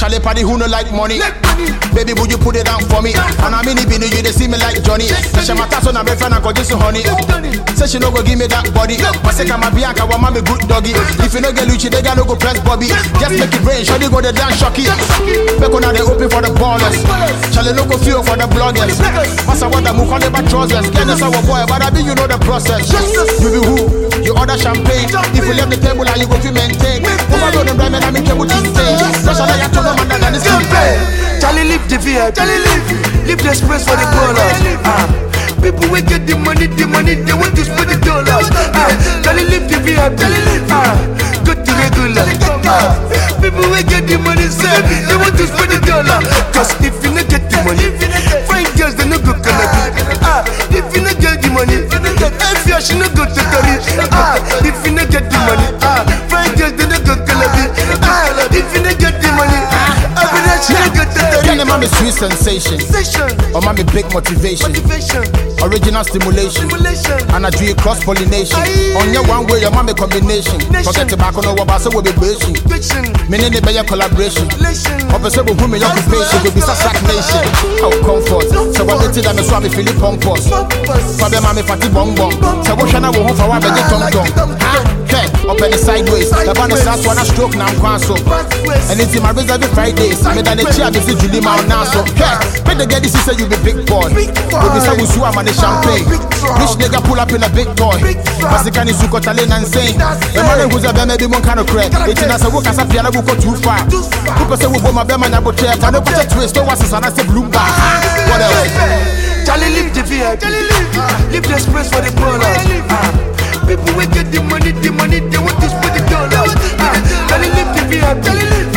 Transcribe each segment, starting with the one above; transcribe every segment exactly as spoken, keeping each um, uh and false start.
Charlie party who no like money. Baby, would you put it down for me? And I mean, if you they see me like Johnny. She my tasso na friend and just honey. Say she no go give me that body. But say come Bianca, want me good doggy. If you no get Lucci, they got no go press Bobby. Just make it rain, shawty go the dance shocky. Back on they open for the ballers. Charlie no go feel for the bloggers. Massa what the move on the back trousers. Get us our boy, but I mean you know the process. You be who? You order champagne. If you leave the table and you go to maintain. Over the diamond, I make you would stay. That's all I have to know, man, than this Charlie live the V I P. Charlie live. Live the express for the ballers. Ah. People will get the money, the money, they want to spend the dollars. Ah. Charlie live the V I P. Ah. Go to regular. Ah. People will get the money, sir. They want to spend the dollar. Cause if you not get the money, fine girls, they no go cannabis. Ah. If you not get the money, if you should not go to Paris. Ah. If you not get the money, ah. Fine girls, they no go cannabis. Ah. If you not get the money, I mean that she not go to Paris. Can mommy sweet sensation, or mommy big motivation, original stimulation, and I do it cross pollination. On your one way, your mommy combination. Forget tobacco, no what will be breaching. Meaning the better collaboration. Officer with women occupation will be such nation. How comfort. So what they tell me, so I feel it punk post. Father, mommy, fatty bong bong. So what shall I go home for? I beg you, tom tom. Okay, up in the sideways. The band is last one a stroke now, so. And it's in my reserve every Fridays. I made an chair visit Julie Mount now, so. Okay, when they get this, say you be big boy. When we say we swam on the champagne. Rich nigga pull up in a big toy. But the can is so Italian and insane. The man who's a baby, one kind of crack. It's in a work as a piano, go too far. People say we go my bema, I go chair. I don't put a twist, no one's an answer bloom back. What else? Charlie live the V I P. Live the express for the ballers. People will get the money, the money, they want to spend the dollars. Charlie live the V I P.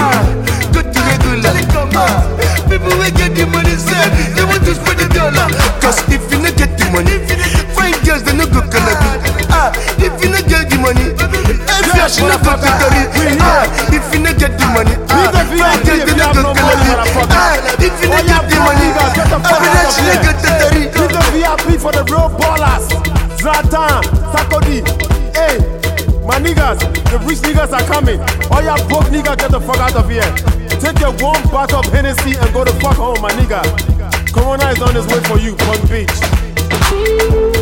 Go to regular. People will get the money, sir. They want to spend the dollar. Cause if you not get the money, fine girls, they no go cannabis. Ah, if you not get the money, if you should not go to Paris. Ah, if you not get the money, ah, fine girls, they no go cannabis. Ah, if you not get the money, I mean that she not go to Paris. Leave the V I P for the real ballers. Zlatan, Sarkodie, hey, my niggas, the rich niggas are coming. All y'all broke niggas, get the fuck out of here. Take your one bottle of Hennessy and go the fuck home, my nigga. Corona is on his way for you, Punk Beach.